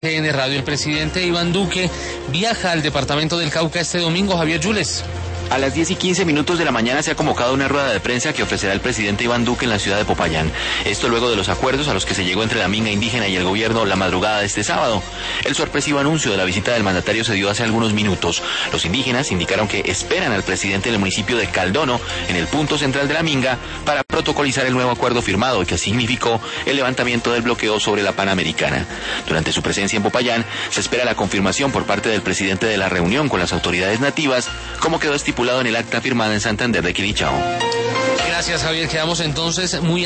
En Radio, el presidente Iván Duque viaja al departamento del Cauca este domingo. Javier Yules. A las 10:15 de la mañana se ha convocado una rueda de prensa que ofrecerá el presidente Iván Duque en la ciudad de Popayán. Esto luego de los acuerdos a los que se llegó entre la minga indígena y el gobierno la madrugada de este sábado. El sorpresivo anuncio de la visita del mandatario se dio hace algunos minutos. Los indígenas indicaron que esperan al presidente del municipio de Caldono, en el punto central de la minga, para protocolizar el nuevo acuerdo firmado y que significó el levantamiento del bloqueo sobre la Panamericana. Durante su presencia en Popayán, se espera la confirmación por parte del presidente de la reunión con las autoridades nativas, como quedó estipulado en el acta firmada en Santander de Quilichao. Gracias, Javier. Quedamos entonces muy